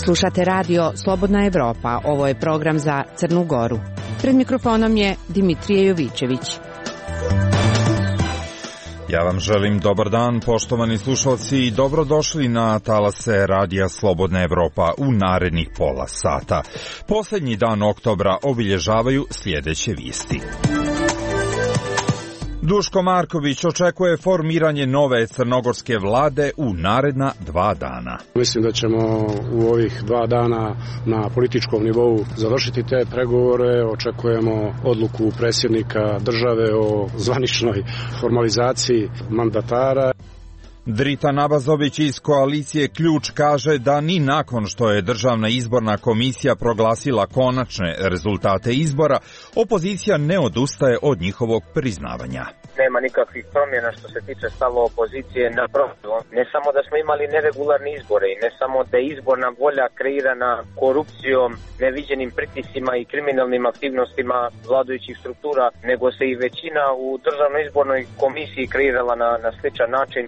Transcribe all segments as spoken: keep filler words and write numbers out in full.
Slušate radio Slobodna Evropa, ovo je program za Crnu Goru. Pred mikrofonom je Dimitrije Jovićević. Ja vam želim dobar dan, poštovani slušalci, i dobrodošli na talase radija Slobodna Evropa u narednih pola sata. Poslednji dan oktobra obilježavaju sljedeće vijesti. Duško Marković očekuje formiranje nove crnogorske vlade u naredna dva dana. Mislim da ćemo u ovih dva dana na političkom nivou završiti te pregovore. Očekujemo odluku predsjednika države o zvaničnoj formalizaciji mandatara. Drita Nabazović iz koalicije Ključ kaže da ni nakon što je Državna izborna komisija proglasila konačne rezultate izbora, opozicija ne odustaje od njihovog priznavanja. Nema nikakvih promjena što se tiče stava opozicije, naprotiv. Ne samo da smo imali neregularne izbore i ne samo da je izborna volja kreirana korupcijom, neviđenim pritiscima i kriminalnim aktivnostima vladajućih struktura, nego se i većina u Državnoj izbornoj komisiji kreirala na, na sličan način.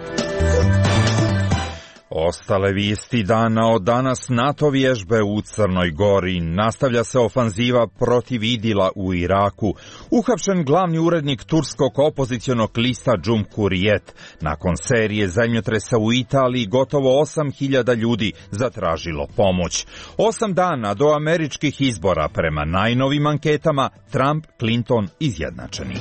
Ostale vijesti dana od danas: NATO vježbe u Crnoj Gori, nastavlja se ofanziva protiv Idila u Iraku, uhapšen glavni urednik turskog opozicionog lista Cumhuriyet. Nakon serije zemljotresa u Italiji gotovo osam hiljada ljudi zatražilo pomoć. Osam dana do američkih izbora, prema najnovim anketama Trump, Clinton izjednačeni.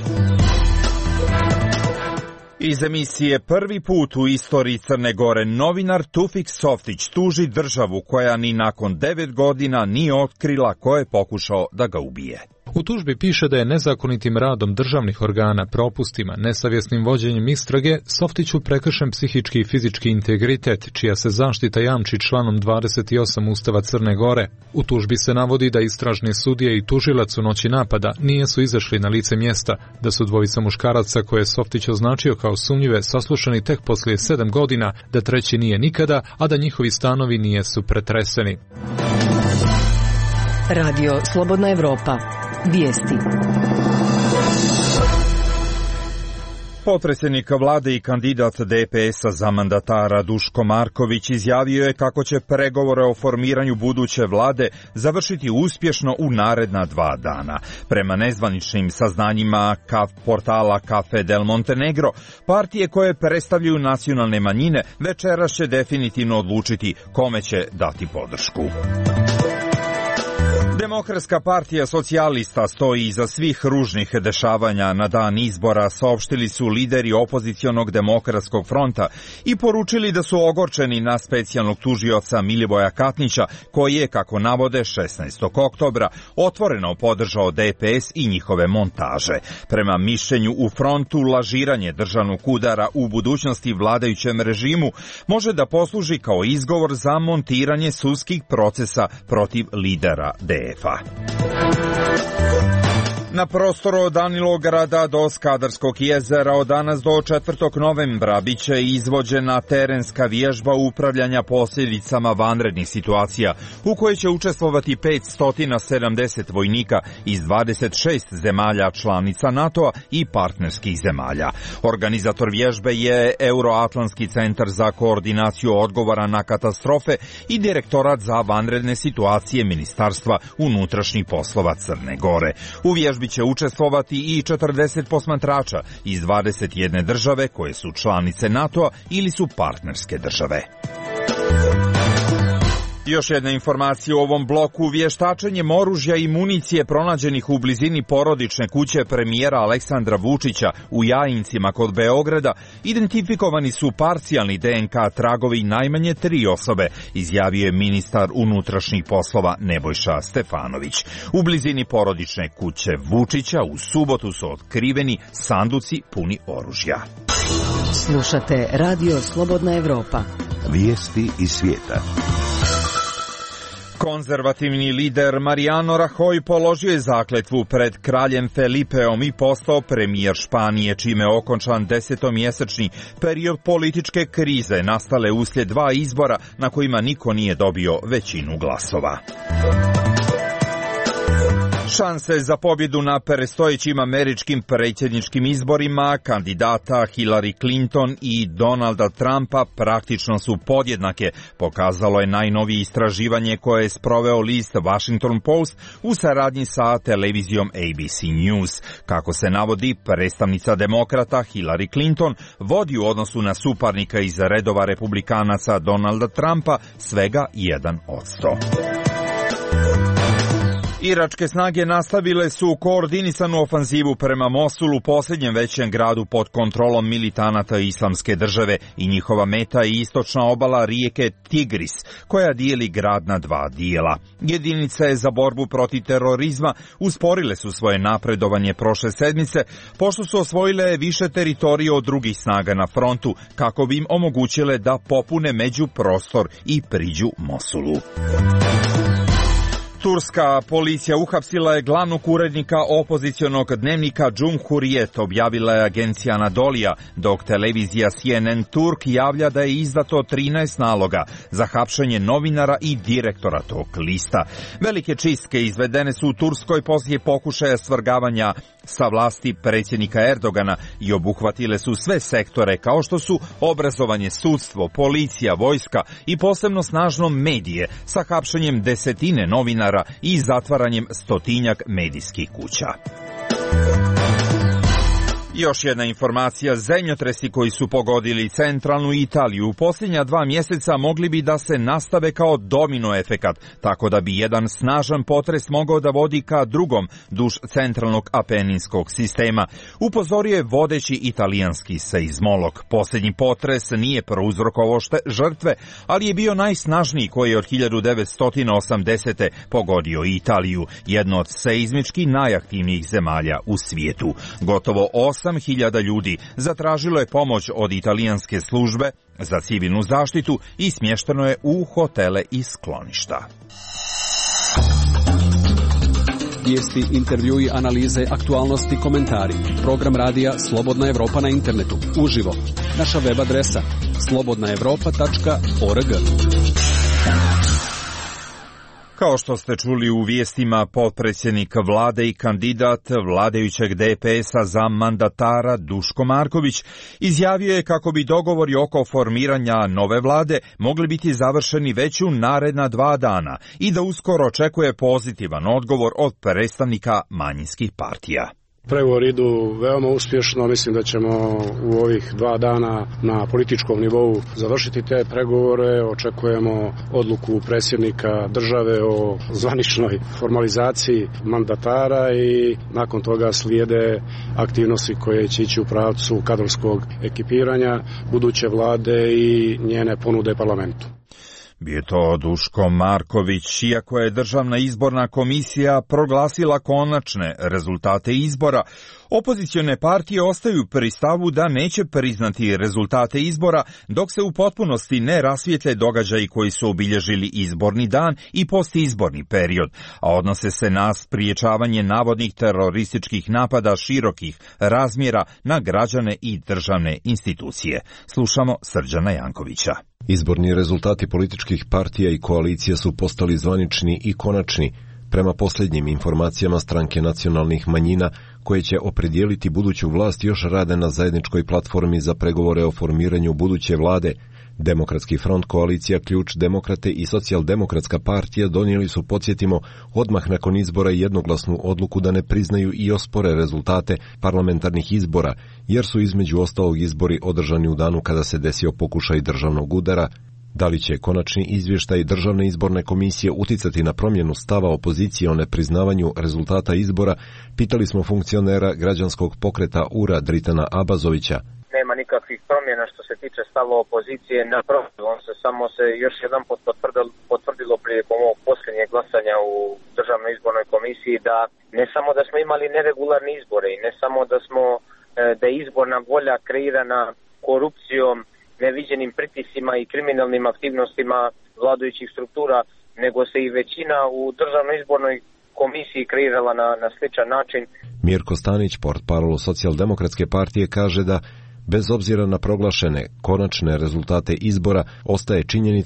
Iz emisije Prvi put u istoriji Crne Gore novinar Tufik Softić tuži državu koja ni nakon devet godina nije otkrila ko je pokušao da ga ubije. U tužbi piše da je nezakonitim radom državnih organa, propustima, nesavjesnim vođenjem istrage Softiću prekršen psihički i fizički integritet, čija se zaštita jamči članom dvadeset osam Ustava Crne Gore. U tužbi se navodi da istražni sudije i tužilac u noći napada nisu izašli na lice mjesta, da su dvojica muškaraca koje je Softić označio kao sumnjive saslušani tek poslije sedam godina, da treći nije nikada, a da njihovi stanovi nijesu pretreseni. Radio Slobodna Evropa. Vijesti. Potpredsjednik vlade i kandidat D P S-a za mandatara Duško Marković izjavio je kako će pregovore o formiranju buduće vlade završiti uspješno u naredna dva dana. Prema nezvaničnim saznanjima kaf portala Café del Montenegro, partije koje predstavljaju nacionalne manjine večeras će definitivno odlučiti kome će dati podršku. Demokratska partija socijalista stoji iza svih ružnih dešavanja na dan izbora, saopštili su lideri opozicionog demokratskog fronta i poručili da su ogorčeni na specijalnog tužioca Milivoja Katnića, koji je, kako navode, šesnaestog oktobra otvoreno podržao D P S i njihove montaže. Prema mišljenju u frontu, lažiranje državnog udara u budućnosti vladajućem režimu može da posluži kao izgovor za montiranje sudskih procesa protiv lidera D F A. Na prostoru od Danilograda do Skadarskog jezera od danas do četvrtog novembra biće izvođena terenska vježba upravljanja posljedicama vanrednih situacija, u kojoj će učestvovati petsto sedamdeset vojnika iz dvadeset šest zemalja članica NATO-a i partnerskih zemalja. Organizator vježbe je Euroatlantski centar za koordinaciju odgovora na katastrofe i Direktorat za vanredne situacije Ministarstva unutrašnjih poslova Crne Gore. U vježbi će učestvovati i četrdeset posmatrača iz dvadeset jedne države koje su članice NATO-a ili su partnerske države. Još jedna informacija u ovom bloku: vještačenjem oružja i municije pronađenih u blizini porodične kuće premijera Aleksandra Vučića u Jajincima kod Beograda identifikovani su parcijalni D N K tragovi najmanje tri osobe, izjavio je ministar unutrašnjih poslova Nebojša Stefanović. U blizini porodične kuće Vučića u subotu su otkriveni sanduci puni oružja. Slušate Radio Slobodna Evropa. Vijesti iz svijeta. Konzervativni lider Mariano Rajoy položio je zakletvu pred kraljem Felipeom i postao premijer Španije, čime je okončan desetomjesečni period političke krize nastale uslijed dva izbora na kojima niko nije dobio većinu glasova. Šanse za pobjedu na predstojećim američkim predsjedničkim izborima kandidata Hillary Clinton i Donalda Trumpa praktično su podjednake, pokazalo je najnovije istraživanje koje je sproveo list Washington Post u saradnji sa televizijom A B C News. Kako se navodi, predstavnica demokrata Hillary Clinton vodi u odnosu na suparnika iz redova republikanaca Donalda Trumpa svega jedan posto. Iračke snage nastavile su koordinisanu ofanzivu prema Mosulu, posljednjem većem gradu pod kontrolom militanata Islamske države, i njihova meta je istočna obala rijeke Tigris, koja dijeli grad na dva dijela. Jedinice za borbu protiv terorizma usporile su svoje napredovanje prošle sedmice, pošto su osvojile više teritorije od drugih snaga na frontu, kako bi im omogućile da popune međuprostor i priđu Mosulu. Turska policija uhapsila je glavnog urednika opozicionog dnevnika Cumhuriyet, objavila je agencija Anadolija, dok televizija C N N Turk javlja da je izdato trinaest naloga za hapšenje novinara i direktora tog lista. Velike čistke izvedene su u Turskoj poslije pokušaja svrgavanja sa vlasti predsjednika Erdogana i obuhvatile su sve sektore kao što su obrazovanje, sudstvo, policija, vojska i posebno snažno medije, sa hapšenjem desetine novinara i zatvaranjem stotinjak medijskih kuća. Još jedna informacija, zemljotresi koji su pogodili centralnu Italiju u posljednja dva mjeseca mogli bi da se nastave kao domino efekat, tako da bi jedan snažan potres mogao da vodi ka drugom duž centralnog apeninskog sistema. Upozorio je vodeći italijanski seizmolog. Posljednji potres nije prouzrokovao žrtve, ali je bio najsnažniji koji je od hiljadu devetsto osamdesete. pogodio Italiju, jedno od seizmički najaktivnijih zemalja u svijetu. Gotovo osam hiljada ljudi zatražilo je pomoć od italijanske službe za civilnu zaštitu i smješteno je u hotele i skloništa. Vijesti, intervjui, analize, aktualnosti, komentari. Program radija Slobodna Evropa na internetu. Uživo. Naša web adresa slobodna evropa tačka org. Kao što ste čuli u vijestima, potpredsjednik vlade i kandidat vladajućeg D P S-a za mandatara Duško Marković izjavio je kako bi dogovori oko formiranja nove vlade mogli biti završeni već u naredna dva dana i da uskoro očekuje pozitivan odgovor od predstavnika manjinskih partija. Pregovori idu veoma uspješno, mislim da ćemo u ovih dva dana na političkom nivou završiti te pregovore. Očekujemo odluku predsjednika države o zvaničnoj formalizaciji mandatara i nakon toga slijede aktivnosti koje će ići u pravcu kadrovskog ekipiranja buduće vlade i njene ponude parlamentu. Bio to Duško Marković, iako je Državna izborna komisija proglasila konačne rezultate izbora. Opozicione partije ostaju pri stavu da neće priznati rezultate izbora dok se u potpunosti ne rasvijetle događaji koji su obilježili izborni dan i postizborni period, a odnose se na spriječavanje navodnih terorističkih napada širokih razmjera na građane i državne institucije. Slušamo Srđana Jankovića. Izborni rezultati političkih partija i koalicija su postali zvanični i konačni. Prema posljednjim informacijama, stranke nacionalnih manjina koje će opredijeliti buduću vlast još rade na zajedničkoj platformi za pregovore o formiranju buduće vlade. Demokratski front, koalicija Ključ, Demokrate i Socijaldemokratska partija donijeli su, podsjetimo, odmah nakon izbora jednoglasnu odluku da ne priznaju i ospore rezultate parlamentarnih izbora, jer su između ostalog izbori održani u danu kada se desio pokušaj državnog udara. Da li će konačni izvještaj Državne izborne komisije uticati na promjenu stava opozicije o nepriznavanju rezultata izbora, pitali smo funkcionera građanskog pokreta U R A Dritana Abazovića. Nema nikakvih promjena što se tiče stava opozicije, naprotiv, on se samo se još jedan pot potvrdilo, potvrdilo prilikom ovog posljednjeg glasanja u Državnoj izbornoj komisiji da ne samo da smo imali neregularne izbore i ne samo da smo da je izborna volja kreirana korupcijom, neviđenim pritiscima i kriminalnim aktivnostima vladajućih struktura, nego se i većina u Državnoj izbornoj komisiji kreirala na, na sličan način. Mirko Stanić, portparol Socijaldemokratske partije, kaže da bez obzira na proglašene konačne rezultate izbora, ostaje činjenica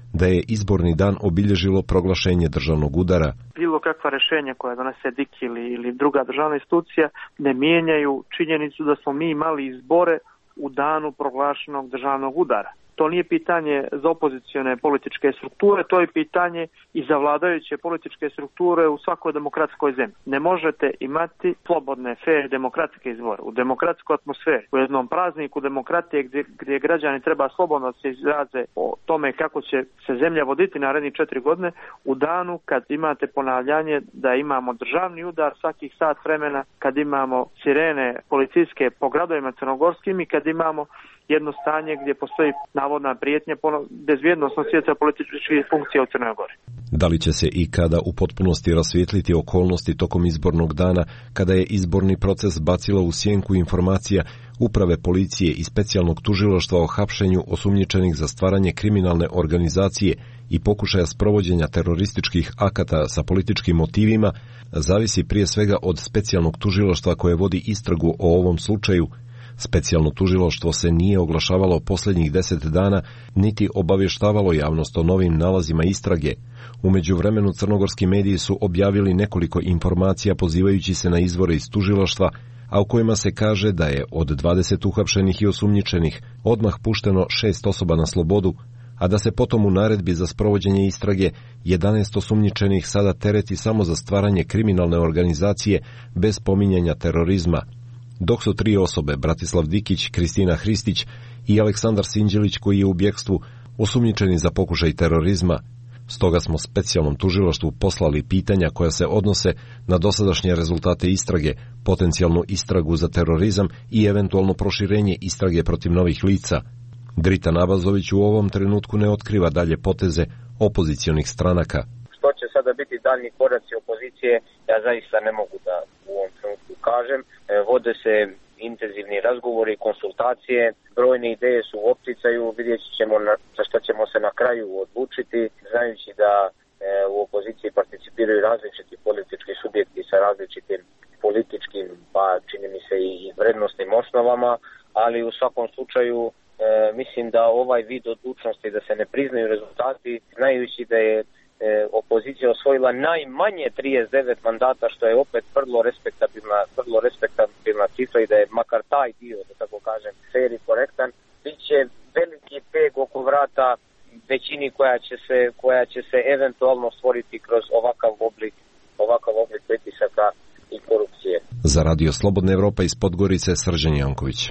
da je izborni dan obilježilo proglašenje državnog udara. Bilo kakva rješenja koja donese D I K ili, ili druga državna institucija ne mijenjaju činjenicu da smo mi imali izbore u danu proglašenog državnog udara. To nije pitanje za opozicione političke strukture, to je pitanje i za vladajuće političke strukture u svakoj demokratskoj zemlji. Ne možete imati slobodne, fair, demokratske izbore u demokratskoj atmosferi, u jednom prazniku demokratije gdje, gdje građani treba slobodno se izraze o tome kako će se zemlja voditi narednih četiri godine, u danu kad imate ponavljanje da imamo državni udar svakih sat vremena, kad imamo sirene policijske po gradovima crnogorskim i kad imamo jedno stanje gdje postoji navodna prijetnja bezvjednostnog svijeta političkih funkcija u Crnoj Gori. Da li će se i kada u potpunosti rasvijetliti okolnosti tokom izbornog dana, kada je izborni proces bacila u sjenku informacija Uprave policije i specijalnog tužilaštva o hapšenju osumnjičenih za stvaranje kriminalne organizacije i pokušaja sprovođenja terorističkih akata sa političkim motivima, zavisi prije svega od specijalnog tužilaštva koje vodi istragu o ovom slučaju. Specijalno tužilaštvo se nije oglašavalo posljednjih deset dana, niti obavještavalo javnost o novim nalazima istrage. U međuvremenu crnogorski mediji su objavili nekoliko informacija pozivajući se na izvore iz tužilaštva, a u kojima se kaže da je od dvadeset uhapšenih i osumnjičenih odmah pušteno šest osoba na slobodu, a da se potom u naredbi za sprovođenje istrage jedanaest osumnjičenih sada tereti samo za stvaranje kriminalne organizacije bez pominjanja terorizma. Dok su tri osobe, Bratislav Dikić, Kristina Hristić i Aleksandar Sinđelić, koji je u bjegstvu, osumnjičeni za pokušaj terorizma. Stoga smo specijalnom tužilaštvu poslali pitanja koja se odnose na dosadašnje rezultate istrage, potencijalnu istragu za terorizam i eventualno proširenje istrage protiv novih lica. Drita Nabazović u ovom trenutku ne otkriva dalje poteze opozicionih stranaka. Što će sada biti daljnji koraci opozicije, ja zaista ne mogu da u ovom trenutku kažem. Vode se intenzivni razgovori, konsultacije, brojne ideje su u opticaju, vidjet ćemo na, za što ćemo se na kraju odlučiti, znajući da e, u opoziciji participiraju različiti politički subjekti sa različitim političkim, pa čini mi se i vrednostnim osnovama, ali u svakom slučaju e, mislim da ovaj vid odlučnosti da se ne priznaju rezultati, znajući da je opozicija osvojila najmanje trideset devet mandata, što je opet vrlo respektabilna, vrlo respektabilna cifra i da je makar taj dio, da tako kažem, fair i korektan, bit će veliki peg oko vrata većini koja će se, koja će se eventualno stvoriti kroz ovakav oblik, ovakav oblik pritisaka i korupcije. Za Radio Slobodna Evropa iz Podgorice, Srđan Janković.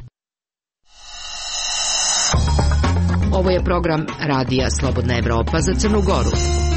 Ovo je program Radija Slobodna Evropa za Crnu Goru.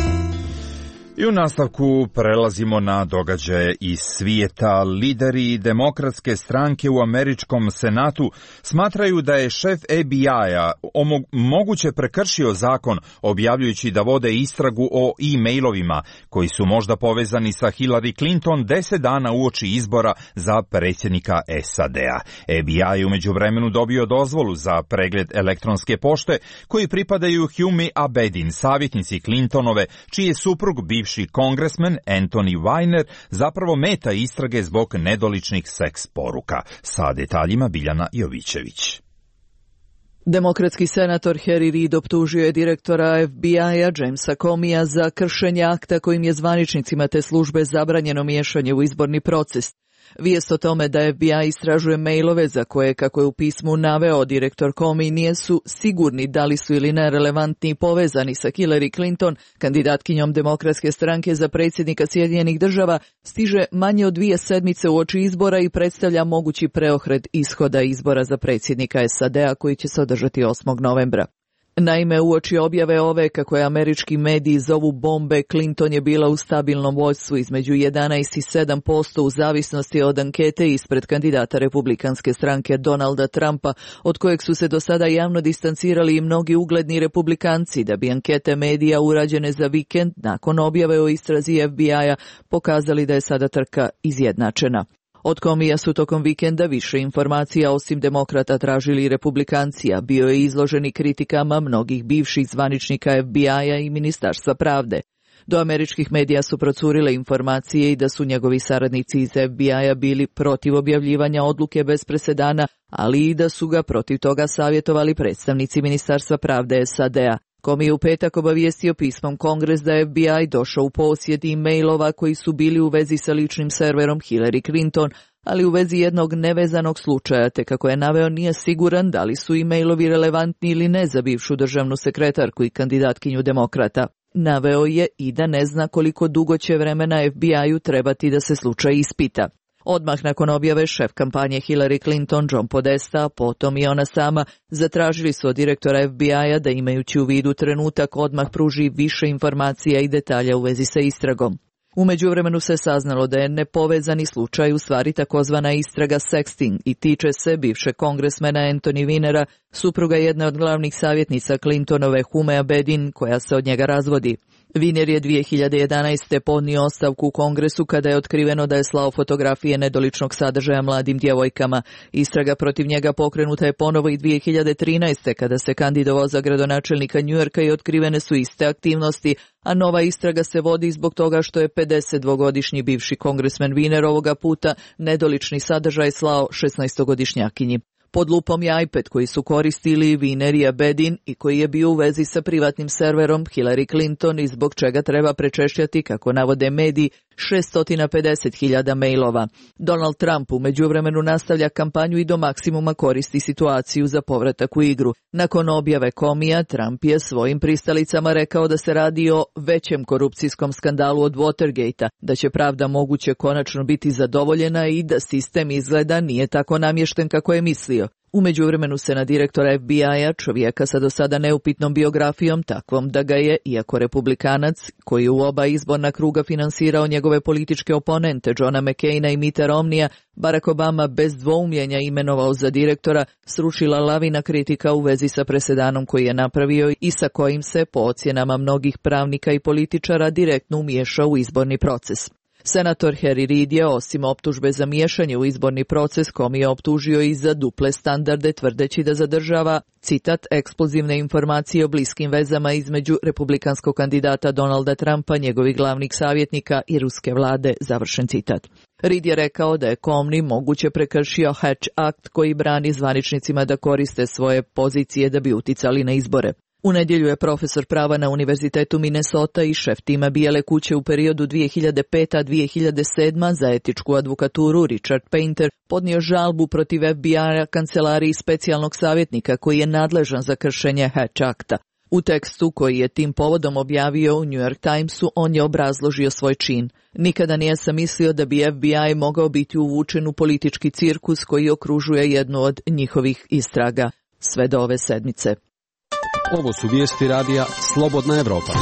I u nastavku prelazimo na događaje iz svijeta. Lideri demokratske stranke u američkom senatu smatraju da je šef F B I-a moguće prekršio zakon objavljujući da vode istragu o e-mailovima koji su možda povezani sa Hillary Clinton deset dana uoči izbora za predsjednika S A D-a. F B I je u međuvremenu dobio dozvolu za pregled elektronske pošte koji pripadaju Humi Abedin, savjetnici Clintonove, čiji je suprug bivši kongresmen Anthony Weiner zapravo meta istrage zbog nedoličnih seks poruka. Sa detaljima Biljana Jovićević. Demokratski senator Harry Reid optužio je direktora F B I-a Jamesa Comeyja za kršenje akta kojim je zvaničnicima te službe zabranjeno miješanje u izborni proces. Vijest o tome da F B I istražuje mailove za koje, kako je u pismu naveo direktor Comey, nisu sigurni da li su ili ne relevantni i povezani sa Hillary Clinton, kandidatkinjom demokratske stranke za predsjednika Sjedinjenih država, stiže manje od dvije sedmice uoči izbora i predstavlja mogući preokret ishoda izbora za predsjednika S A D-a koji će se održati osmog novembra. Naime, uoči objave ove, kako je američki mediji zovu bombe, Clinton je bila u stabilnom vodstvu između jedanaest i sedam posto u zavisnosti od ankete ispred kandidata republikanske stranke Donalda Trumpa, od kojeg su se do sada javno distancirali i mnogi ugledni republikanci, da bi ankete medija urađene za vikend nakon objave o istrazi F B I-a pokazali da je sada trka izjednačena. Od Comeyja su tokom vikenda više informacija osim demokrata tražili i republikanci, a bio je izloženi kritikama mnogih bivših zvaničnika F B I-a i Ministarstva pravde. Do američkih medija su procurile informacije i da su njegovi saradnici iz F B I-a bili protiv objavljivanja odluke bez presedana, ali i da su ga protiv toga savjetovali predstavnici Ministarstva pravde S A D-a. Komi je u petak obavijestio pismom Kongres da je F B I došao u posjed e-mailova koji su bili u vezi sa ličnim serverom Hillary Clinton, ali u vezi jednog nevezanog slučaja, te kako je naveo nije siguran da li su e-mailovi relevantni ili ne za bivšu državnu sekretarku i kandidatkinju demokrata. Naveo je i da ne zna koliko dugo će vremena F B I-u trebati da se slučaj ispita. Odmah nakon objave šef kampanje Hillary Clinton, John Podesta, potom i ona sama, zatražili su od direktora F B I-a da imajući u vidu trenutak odmah pruži više informacija i detalja u vezi sa istragom. U međuvremenu se saznalo da je nepovezani slučaj u stvari takozvana istraga sexting i tiče se bivšeg kongresmena Anthony Weinera, supruga jedne od glavnih savjetnica Clintonove Hume Abedin, koja se od njega razvodi. Weiner je dvije hiljade jedanaeste. podnio ostavku u Kongresu kada je otkriveno da je slao fotografije nedoličnog sadržaja mladim djevojkama. Istraga protiv njega pokrenuta je ponovo i dvije hiljade trinaeste. kada se kandidovao za gradonačelnika Njujorka i otkrivene su iste aktivnosti, a nova istraga se vodi zbog toga što je pedesetdvogodišnji bivši kongresmen Weiner ovoga puta nedolični sadržaj slao šesnaestogodišnjakinji. Pod lupom je iPad koji su koristili Weiner i Abedin i koji je bio u vezi sa privatnim serverom Hillary Clinton i zbog čega treba prečešljati, kako navode mediji, šesto pedeset hiljada mailova. Donald Trump u međuvremenu nastavlja kampanju i do maksimuma koristi situaciju za povratak u igru. Nakon objave Comija, Trump je svojim pristalicama rekao da se radi o većem korupcijskom skandalu od Watergate-a, da će pravda moguće konačno biti zadovoljena i da sistem izgleda nije tako namješten kako je mislio. U međuvremenu se na direktora F B I-a, čovjeka sa do sada neupitnom biografijom, takvom da ga je, iako republikanac, koji u oba izborna kruga finansirao njegove političke oponente, Johna McCaina i Mitta Romneya, Barack Obama bez dvoumljenja imenovao za direktora, srušila lavina kritika u vezi sa presedanom koji je napravio i sa kojim se, po ocjenama mnogih pravnika i političara, direktno umiješao u izborni proces. Senator Harry Reid je, osim optužbe za miješanje u izborni proces, Comey optužio i za duple standarde, tvrdeći da zadržava, citat, eksplozivne informacije o bliskim vezama između republikanskog kandidata Donalda Trumpa, njegovih glavnih savjetnika i ruske vlade, završen citat. Reid je rekao da je Comey moguće prekršio Hatch Act koji brani zvaničnicima da koriste svoje pozicije da bi uticali na izbore. U nedjelju je profesor prava na Univerzitetu Minnesota i šef tima Bijele kuće u periodu dvije hiljade pete do dvije hiljade sedme. za etičku advokaturu Richard Painter podnio žalbu protiv F B I-a kancelariji specijalnog savjetnika koji je nadležan za kršenje Hatch Akta. U tekstu koji je tim povodom objavio u New York Timesu, on je obrazložio svoj čin. Nikada nije sam mislio da bi F B I mogao biti uvučen u politički cirkus koji okružuje jednu od njihovih istraga. Sve do ove sedmice. Ovo su vijesti radija Slobodna Evropa.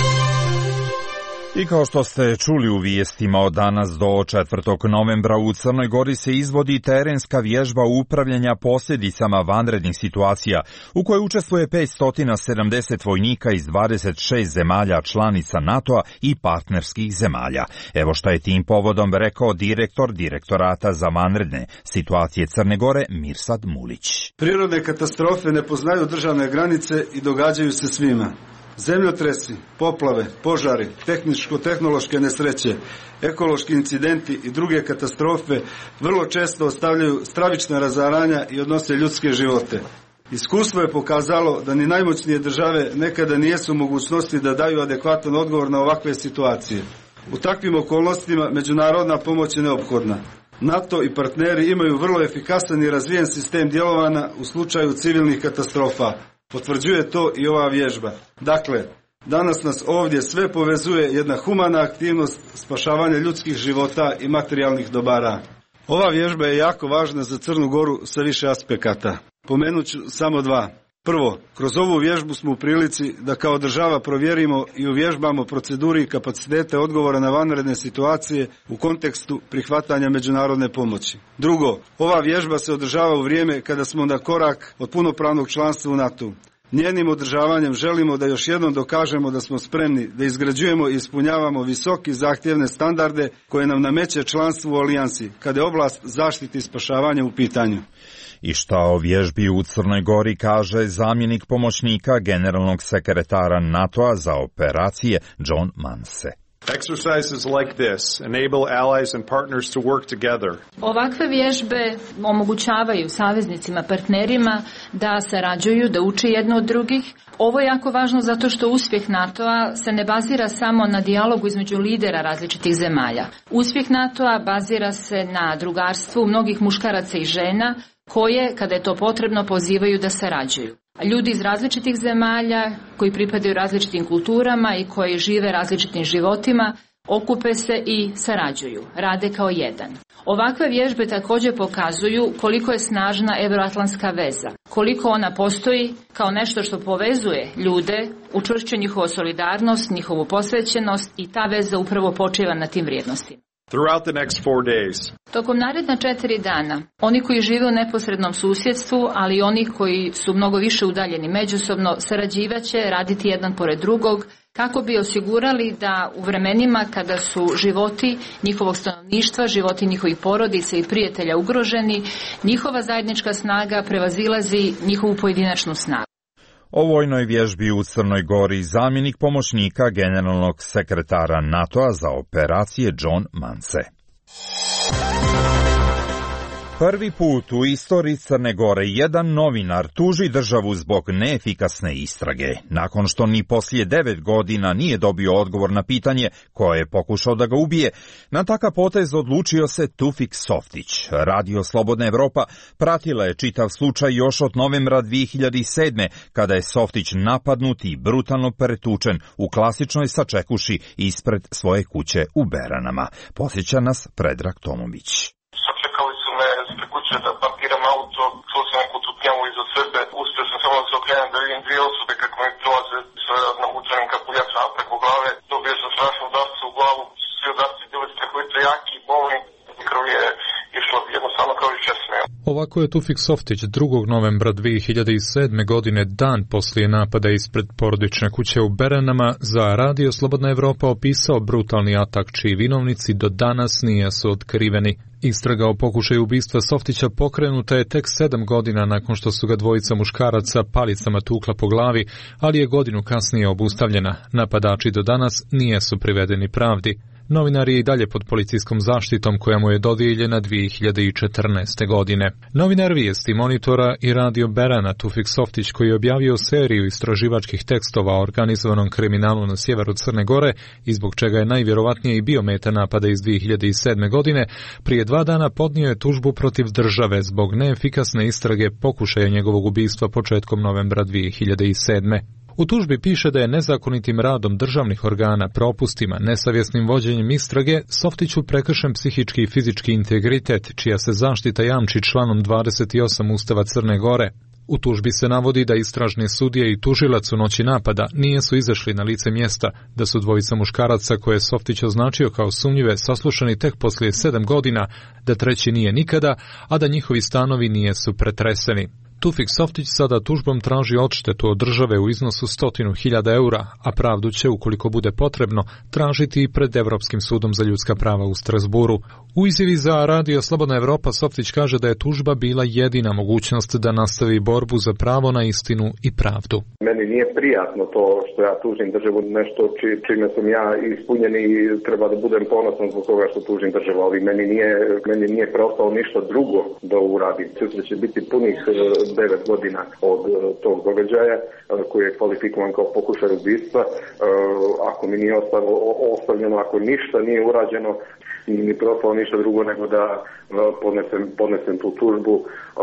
I kao što ste čuli u vijestima, od danas do četvrtog novembra u Crnoj Gori se izvodi terenska vježba upravljanja posljedicama vanrednih situacija, u kojoj učestvuje petsto sedamdeset vojnika iz dvadeset šest zemalja članica NATO-a i partnerskih zemalja. Evo šta je tim povodom rekao direktor Direktorata za vanredne situacije Crne Gore, Mirsad Mulić. Prirodne katastrofe ne poznaju državne granice i događaju se svima. Zemljotresi, poplave, požari, tehničko-tehnološke nesreće, ekološki incidenti i druge katastrofe vrlo često ostavljaju stravična razaranja i odnose ljudske živote. Iskustvo je pokazalo da ni najmoćnije države nekada nijesu u mogućnosti da daju adekvatan odgovor na ovakve situacije. U takvim okolnostima međunarodna pomoć je neophodna. NATO i partneri imaju vrlo efikasan i razvijen sistem djelovanja u slučaju civilnih katastrofa. Potvrđuje to i ova vježba. Dakle, danas nas ovdje sve povezuje jedna humana aktivnost spašavanja ljudskih života i materijalnih dobara. Ova vježba je jako važna za Crnu Goru sa više aspekata. Pomenut ću samo dva. Prvo, kroz ovu vježbu smo u prilici da kao država provjerimo i uvježbamo proceduri i kapacitete odgovora na vanredne situacije u kontekstu prihvatanja međunarodne pomoći. Drugo, ova vježba se održava u vrijeme kada smo na korak od punopravnog članstva u NATO-u. Njenim održavanjem želimo da još jednom dokažemo da smo spremni da izgrađujemo i ispunjavamo visoki zahtjevne standarde koje nam nameće članstvo u alijansi, kada je oblast zaštite i spašavanja u pitanju. I šta o vježbi u Crnoj Gori kaže zamjenik pomoćnika generalnog sekretara NATO-a za operacije John Manse. Exercises like this enable allies and partners to work together. Ovakve vježbe omogućavaju saveznicima, partnerima da sarađuju, da uče jedno od drugih. Ovo je jako važno zato što uspjeh NATO-a se ne bazira samo na dijalogu između lidera različitih zemalja. Uspjeh NATO-a bazira se na drugarstvu mnogih muškaraca i žena koje, kada je to potrebno, pozivaju da sarađuju. Ljudi iz različitih zemalja koji pripadaju različitim kulturama i koji žive različitim životima okupe se i sarađuju, rade kao jedan. Ovakve vježbe također pokazuju koliko je snažna euroatlantska veza, koliko ona postoji kao nešto što povezuje ljude, učvršćuje njihovu solidarnost, njihovu posvećenost i ta veza upravo počiva na tim vrijednostima. Throughout the next four days. Tokom naredna četiri dana, oni koji žive u neposrednom susjedstvu, ali i oni koji su mnogo više udaljeni međusobno, sarađivaće, raditi jedan pored drugog, kako bi osigurali da u vremenima kada su životi njihovog stanovništva, životi njihovih porodica i prijatelja ugroženi, njihova zajednička snaga prevazilazi njihovu pojedinačnu snagu. O vojnoj vježbi u Crnoj Gori zamjenik pomoćnika generalnog sekretara NATO-a za operacije John Mance. Prvi put u istoriji Crne Gore jedan novinar tuži državu zbog neefikasne istrage, nakon što ni poslije devet godina nije dobio odgovor na pitanje ko je pokušao da ga ubije. Na takav potez odlučio se Tufik Softić. Radio Slobodna Evropa pratila je čitav slučaj još od novembra dvije hiljade sedme. kada je Softić napadnut i brutalno pretučen u klasičnoj sačekuši ispred svoje kuće u Beranama. Posjeća nas Predrag Tomović. Ispred kuće da parkiram auto, čuo sam neku tutnjavu iza sebe, uspio sam samo da se okrenem da vidim dvije osobe kako mi prolaze sa navučenim kapuljačama preko glave, dobio sam strašno udarce u glavu, svi udarci bili strahovito jaki, bolni, krv je išlo jednostavno kao iz česme. Ovako je Tufik Softić drugog novembra dvije hiljade sedme. godine, dan poslije napada ispred porodične kuće u Beranama, za Radio Slobodna Evropa opisao brutalni atak čiji vinovnici do danas nisu otkriveni. Istraga o pokušaju ubistva Softića pokrenuta je tek sedam godina nakon što su ga dvojica muškaraca palicama tukla po glavi, ali je godinu kasnije obustavljena. Napadači do danas nisu privedeni pravdi. Novinar je i dalje pod policijskom zaštitom koja mu je dodijeljena dvije hiljade četrnaeste. godine. Novinar vijesti Monitora i Radio Berana Tufik Softić, koji je objavio seriju istraživačkih tekstova o organizovanom kriminalu na sjeveru Crne Gore i zbog čega je najvjerovatnije i bio meta napada iz dvije hiljade sedme. godine, prije dva dana podnio je tužbu protiv države zbog neefikasne istrage pokušaja njegovog ubistva početkom novembra dvije hiljade sedme. U tužbi piše da je nezakonitim radom državnih organa, propustima, nesavjesnim vođenjem istrage Softiću prekršen psihički i fizički integritet, čija se zaštita jamči članom dvadeset osam Ustava Crne Gore. U tužbi se navodi da istražni sudije i tužilac u noći napada nisu izašli na lice mjesta, da su dvojica muškaraca koje je Softić označio kao sumnjive saslušani tek poslije sedam godina, da treći nije nikada, a da njihovi stanovi nisu pretreseni. Tufik Softić sada tužbom traži odštetu od države u iznosu stotinu hiljada eura, a pravdu će, ukoliko bude potrebno, tražiti i pred Evropskim sudom za ljudska prava u Strasburu. U izjavi za Radio Slobodna Evropa Softić kaže da je tužba bila jedina mogućnost da nastavi borbu za pravo na istinu i pravdu. Meni nije prijatno to što ja tužim državu, nešto či, čime sam ja ispunjen i treba da budem ponosan zbog toga što tužim državu, ali meni nije, meni nije preostalo ništa drugo da uradim. Sutra će biti punih devet godina od tog događaja koji je kvalifikovan kao pokušaj ubistva. Ako mi nije ostavljeno, ako ništa nije urađeno, ni preostalo ništa drugo nego da podnesem, podnesem tu tužbu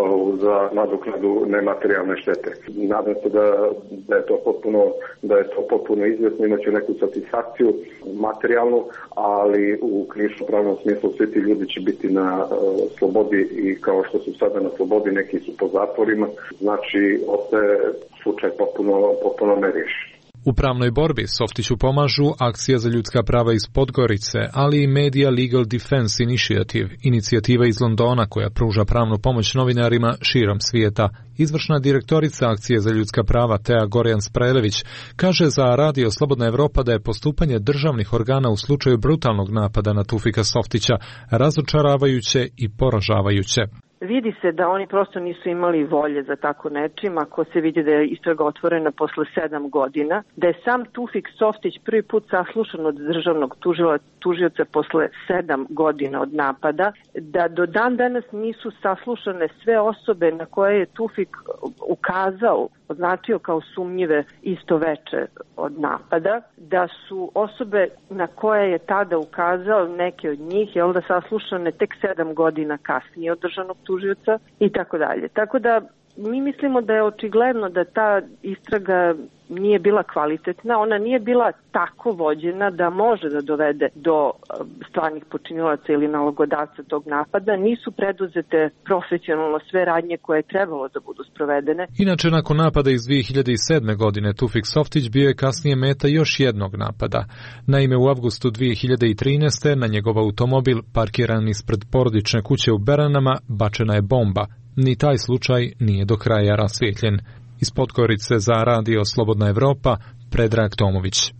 za nadoknadu nematerijalne štete. Nadam se da, da je to potpuno, da je to potpuno izvjesno, imaću neku satisfakciju materijalnu, ali u krivično pravnom smislu svi ti ljudi će biti na uh, slobodi i kao što su sada na slobodi, neki su po zatvorima, znači ostaje slučaj potpuno, potpuno neriješen. U pravnoj borbi Softiću pomažu Akcija za ljudska prava iz Podgorice, ali i Media Legal Defense Initiative, inicijativa iz Londona koja pruža pravnu pomoć novinarima širom svijeta. Izvršna direktorica Akcije za ljudska prava Tea Gorjan-Sprelević kaže za Radio Slobodna Evropa da je postupanje državnih organa u slučaju brutalnog napada na Tufika Softića razočaravajuće i poražavajuće. vidi se da oni prosto nisu imali volje za tako nečim, ako se vidi da je istraga otvorena posle sedam godina, da je sam Tufik Softić prvi put saslušan od državnog tužioca posle sedam godina od napada, da do dan danas nisu saslušane sve osobe na koje je Tufik ukazao, označio kao sumnjive isto veče od napada, da su osobe na koje je tada ukazao, neke od njih, jel da saslušane tek sedam godina kasnije od državnog tužioca i tako dalje. Tako da mi mislimo da je očigledno da ta istraga nije bila kvalitetna, ona nije bila tako vođena da može da dovede do stvarnih počinilaca ili nalogodavca tog napada, nisu preduzete profesionalno sve radnje koje je trebalo da budu sprovedene. Inače, nakon napada iz dvije hiljade sedme. godine, Tufik Softić bio je kasnije meta još jednog napada. Naime, u avgustu dvije hiljade trinaeste. na njegov automobil, parkiran ispred porodične kuće u Beranama, bačena je bomba. Ni taj slučaj nije do kraja rasvijetljen. Iz Podgorice za radio Slobodna Evropa, Predrag Tomović.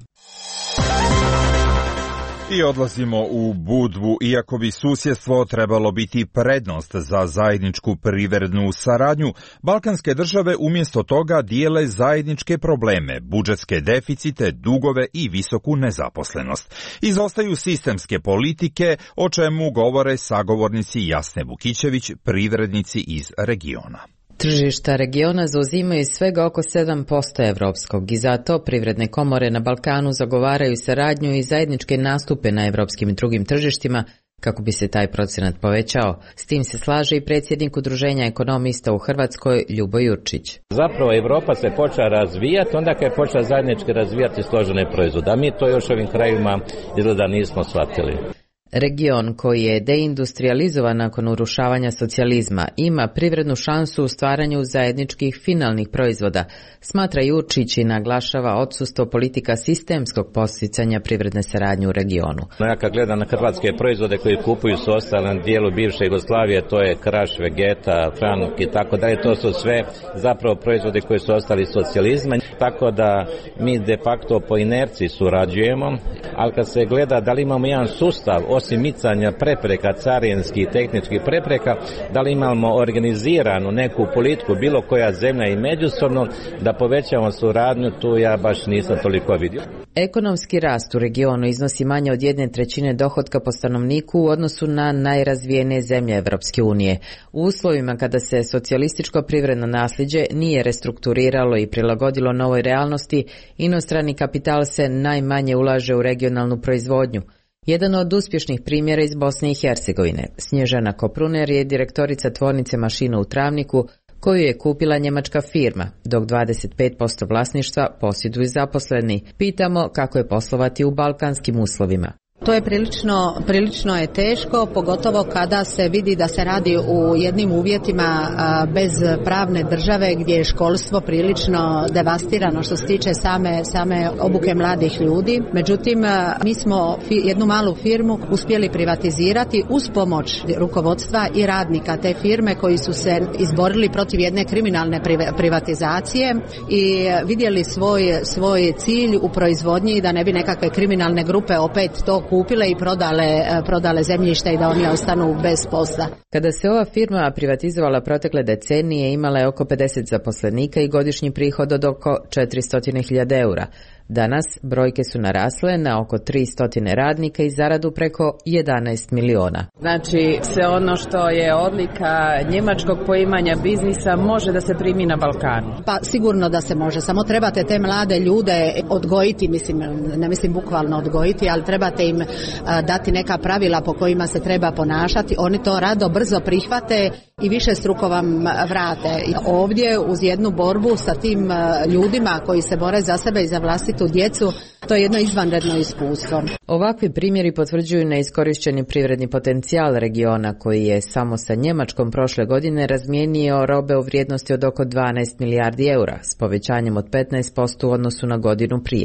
I odlazimo u Budvu, iako bi susjedstvo trebalo biti prednost za zajedničku privrednu saradnju, balkanske države umjesto toga dijele zajedničke probleme, budžetske deficite, dugove i visoku nezaposlenost. Izostaju sistemske politike, o čemu govore sagovornici Jasne Vukićević, privrednici iz regiona. Tržišta regiona zauzimaju svega oko sedam posto evropskog i zato privredne komore na Balkanu zagovaraju saradnju i zajedničke nastupe na evropskim i drugim tržištima kako bi se taj procenat povećao. S tim se slaže i predsjednik Udruženja ekonomista u Hrvatskoj Ljubo Jurčić. Zapravo Evropa se počela razvijati onda kad je počela zajednički razvijati složene proizvode, a mi to još ovim krajevima izgleda nismo shvatili. Region koji je deindustrializovan nakon urušavanja socijalizma ima privrednu šansu u stvaranju zajedničkih finalnih proizvoda, smatra Jurčić i naglašava odsustvo politika sistemskog podsticanja privredne saradnje u regionu. Ja kad gledam na hrvatske proizvode koji kupuju su ostali na dijelu bivše Jugoslavije, to je Kraš, Vegeta, Franuk i tako dalje, to su sve zapravo proizvode koji su ostali iz socijalizma, tako da mi de facto po inerciji surađujemo, ali kad se gleda da li imamo jedan sustav osim micanja prepreka, carinskih i tehničkih prepreka, da li imamo organiziranu neku politiku, bilo koja zemlja i međusobno, da povećamo suradnju, tu ja baš nisam toliko vidio. Ekonomski rast u regionu iznosi manje od jedne trećine dohotka po stanovniku u odnosu na najrazvijenije zemlje Evropske unije. U uslovima kada se socijalističko privredno nasljeđe nije restrukturiralo i prilagodilo novoj realnosti, inostrani kapital se najmanje ulaže u regionalnu proizvodnju. Jedan od uspješnih primjera iz Bosne i Hercegovine, Snježana Kopruner je direktorica tvornice mašina u Travniku, koju je kupila njemačka firma, dok dvadeset pet posto vlasništva posjeduju zaposleni. Pitamo kako je poslovati u balkanskim uslovima. To je prilično, prilično je teško, pogotovo kada se vidi da se radi u jednim uvjetima a, bez pravne države gdje je školstvo prilično devastirano što se tiče same, same obuke mladih ljudi. Međutim, a, mi smo fi, jednu malu firmu uspjeli privatizirati uz pomoć rukovodstva i radnika te firme koji su se izborili protiv jedne kriminalne privatizacije i vidjeli svoj, svoj cilj u proizvodnji da ne bi nekakve kriminalne grupe opet to kupile i prodale, prodale zemljište i da oni ostanu bez posla. Kada se ova firma privatizovala protekle decenije, imala je oko pedeset zaposlenika i godišnji prihod od oko četiristo hiljada eura. Danas brojke su narasle na oko tristo radnika i zaradu preko jedanaest miliona. Znači, sve ono što je odlika njemačkog poimanja biznisa može da se primi na Balkanu? Pa sigurno da se može, samo trebate te mlade ljude odgojiti, mislim, ne mislim bukvalno odgojiti, ali trebate im dati neka pravila po kojima se treba ponašati. Oni to rado, brzo prihvate i više struko vam vrate. Ovdje uz jednu borbu sa tim ljudima koji se bore za sebe i za vlastitu djecu, to je jedno izvanredno iskustvo. Ovakvi primjeri potvrđuju neiskorišteni privredni potencijal regiona koji je samo sa Njemačkom prošle godine razmijenio robe u vrijednosti od oko dvanaest milijardi eura s povećanjem od petnaest posto u odnosu na godinu prije.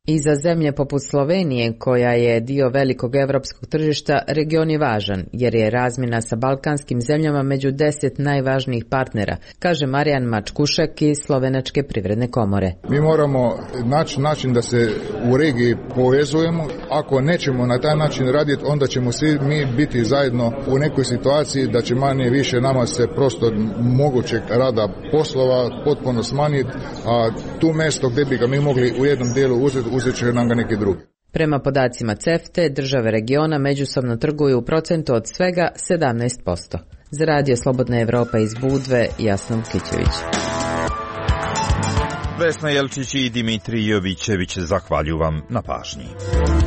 I za zemlje poput Slovenije, koja je dio velikog evropskog tržišta, region je važan, jer je razmjena sa balkanskim zemljama među deset najvažnijih partnera, kaže Marijan Mačkušek iz Slovenačke privredne komore. Mi moramo naći način da se u regiji povezujemo. Ako nećemo na taj način raditi, onda ćemo svi mi biti zajedno u nekoj situaciji da će manje više nama se prosto mogućeg rada poslova potpuno smanjiti, a tu mjesto gdje bi ga mi mogli u jednom dijelu uzeti, uzet će nam ga neki drugi. Prema podacima CEFTA, države regiona međusobno trguju u procentu od svega sedamnaest posto. Za Radio Slobodna Evropa iz Budve, Jasna Vukićević. Vesna Jelčić i Dimitrij Jovićević zahvaljujem vam na pažnji.